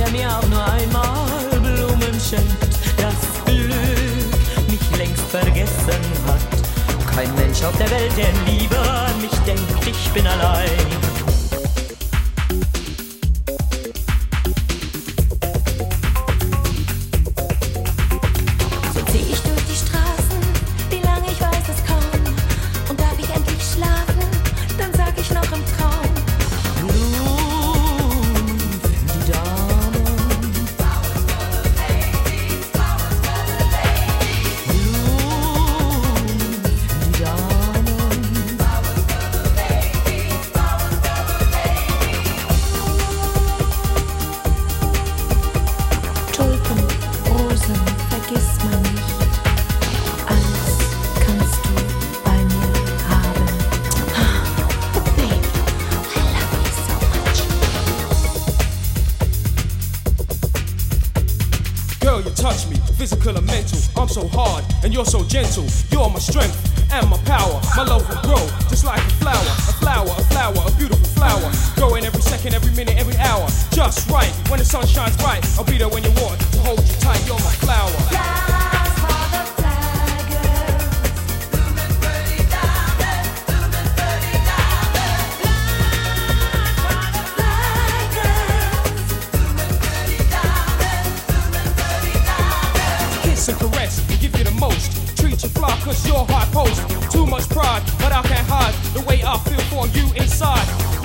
der mir auch nur einmal Blumen schenkt. Das Glück mich längst vergessen hat. Kein Mensch auf der Welt, der lieber an mich denkt, ich bin allein. So hard and you're so gentle. You're my strength and my power. My love will grow just like a flower, a flower, a flower, a beautiful flower, growing every second, every minute, every hour. Just right when the sun shines bright, I'll be there when you want to hold you tight. You're my flower. Flowers for the flaggers, blooming pretty diamonds, blooming pretty diamonds. Flowers for the flaggers, blooming pretty diamonds, blooming pretty diamonds. Kiss and caress. Give you the most. Treat you fly cause you're high post. Too much pride, but I can't hide the way I feel for you inside.